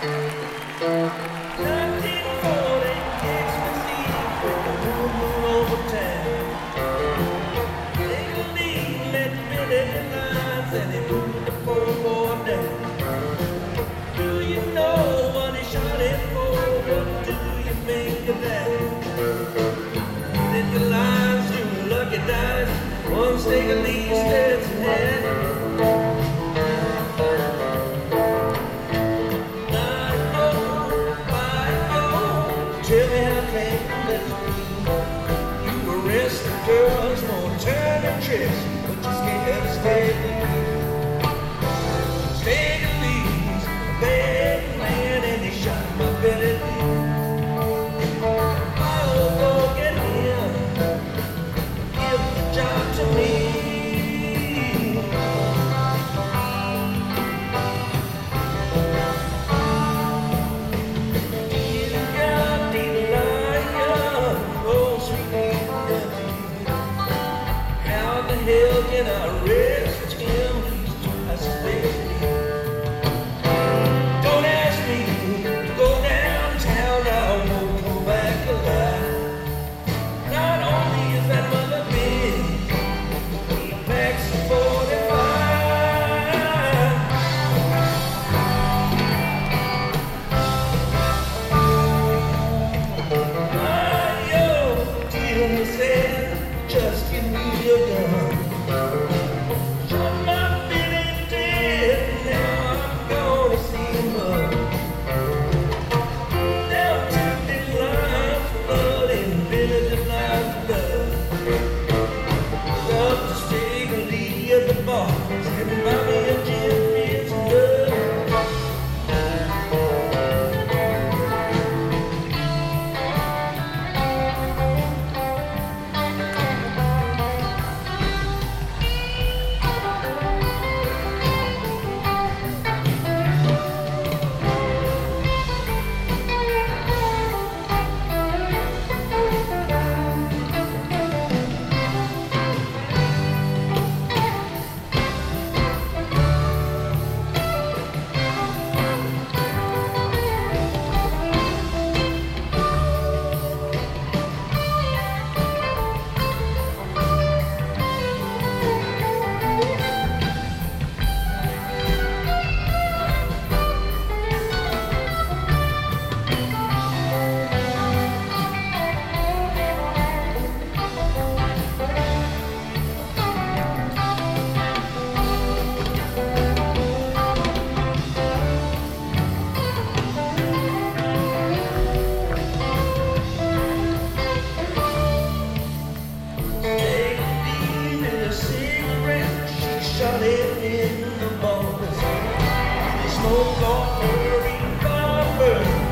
1940 Christmas Eve with the moon over town. Take a lead, let Billy lines and he moved the poor boy down. Do you know what he shot him for? What do you make of that? Then the lines through lucky dice, one stake of lead steps ahead. Tell me how can this be? You arrest the girls for turning tricks, but you scared to stay with me. Stay to please, a bad man, and he shot my belly. I'll go get him, give the job to me. Hell can I arrest him? He's twice as big as me. Don't ask me to go downtown, I won't come back alive. Not only is that mother big, he packs a 45. Yo, Tina said, just give me a gun. Shot it in the balls. They smoke off her revolver.